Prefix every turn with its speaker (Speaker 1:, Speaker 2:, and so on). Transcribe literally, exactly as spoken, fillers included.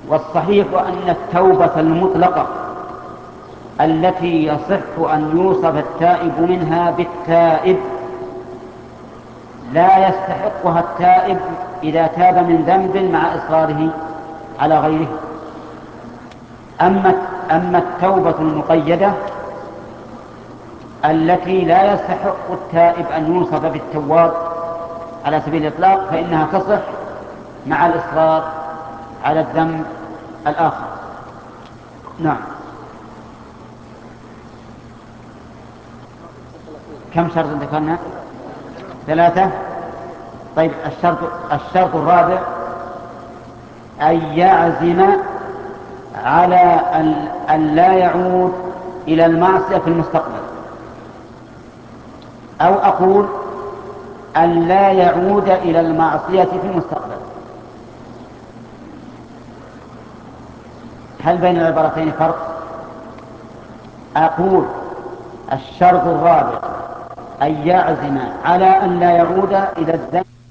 Speaker 1: والصحيح أن التوبة المطلقة التي يصح أن يوصف التائب منها بالتائب لا يستحقها التائب إذا تاب من ذنب مع إصراره على غيره. أما أما التوبة المقيدة التي لا يستحق التائب أن يوصف بالتواب على سبيل الإطلاق فإنها تصح مع الإصرار على الذنب الآخر. نعم. كم شرط ذكرنا؟ ثلاثة. طيب الشرط الشرط الرابع أن يعزم على أن لا يعود إلى المعصية في المستقبل، أو أقول أن لا يعود إلى المعصية في المستقبل. هل بين العبارتين فرق؟ أقول الشرط الرابع أن يعزم على أن لا يعود إلى الذنب